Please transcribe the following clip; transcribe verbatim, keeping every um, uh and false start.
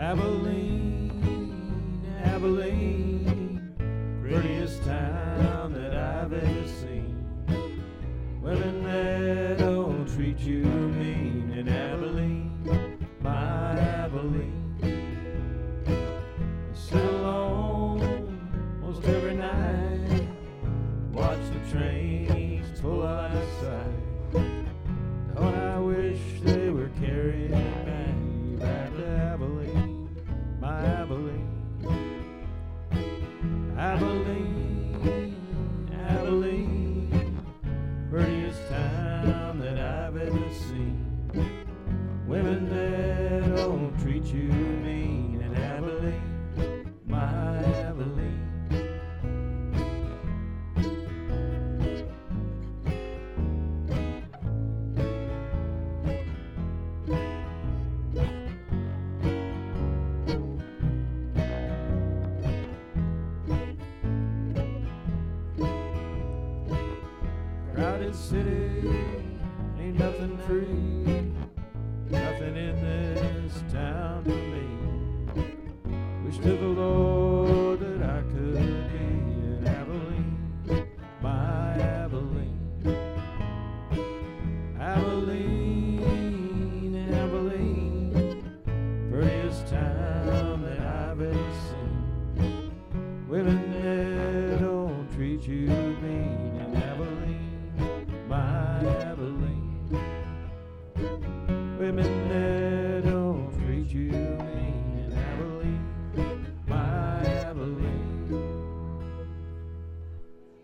Abilene, Abilene, prettiest town that I've ever seen. Women that don't treat you mean in Abilene, my Abilene. I sit alone most every night, watch the trains pull outside. Don't I wish they were carrying me back to Abilene, my Abilene. Abilene, Abilene, prettiest town that I've ever seen. Women that don't treat you mean in Abilene, my Abilene. Crowded city, ain't nothing free.